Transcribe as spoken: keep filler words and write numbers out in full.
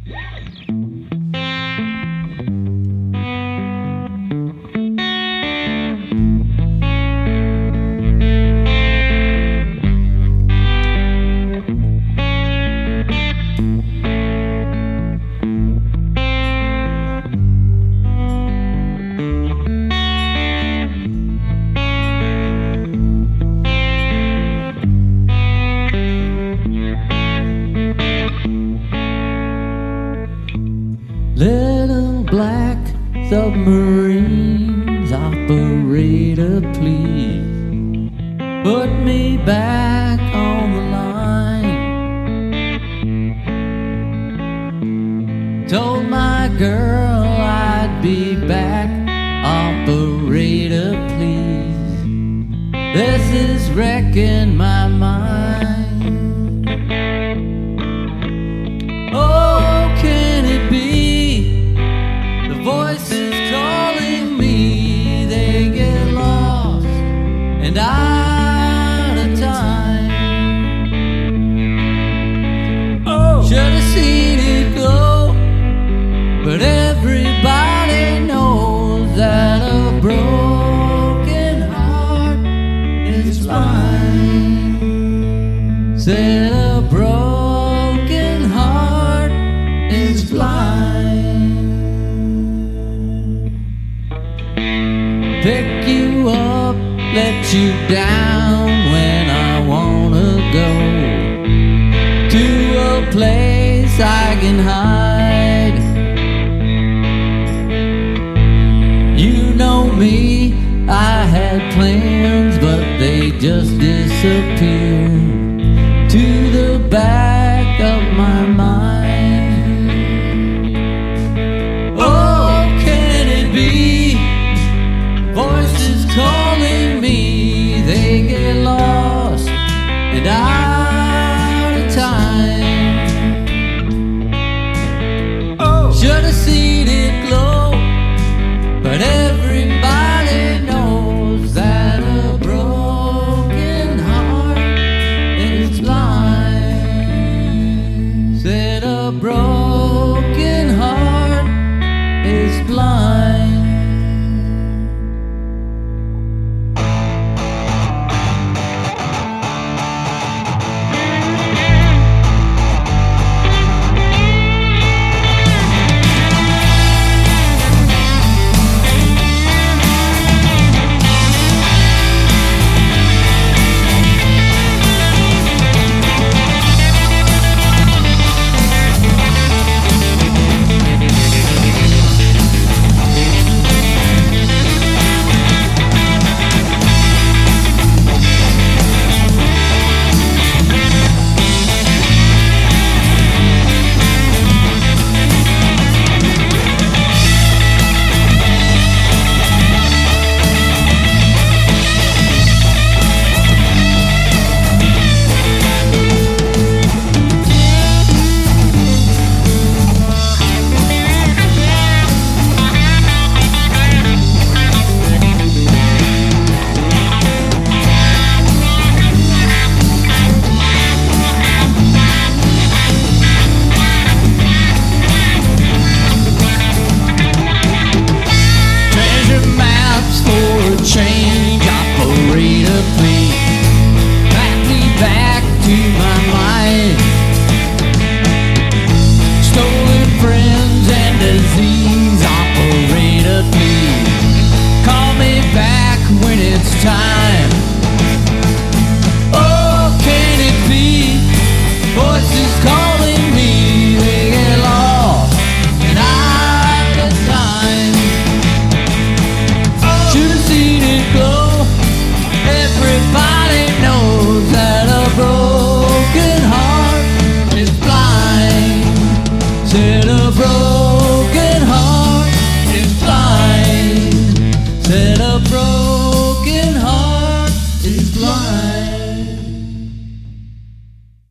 Little black submarines, operator, please put me back on the line. Told my girl I'd be back, operator, please. This is wrecking my mind. Oh, can it be? Voices calling me, they get lost and out of time. Oh, should have seen it go, but everybody knows that a broken heart is blind. Said a broken heart is blind. Pick you up, let you down when I wanna go to a place I can hide. You know me, I had plans, but they just disappeared to the back of my mind. Oh, can it be? Voices calling me, they get lost and out of time. Oh, should have seen it glow, but everybody knows that a broken heart is blind. Said a broken heart is blind. Change, operator, please back me back to my mind. Stolen friends and disease, operator, please call me back when it's time. Oh, can it be? Voices calling me, they get lost and out of time. Should have seen it glow. Everybody knows that a broken heart is blind. Said a broken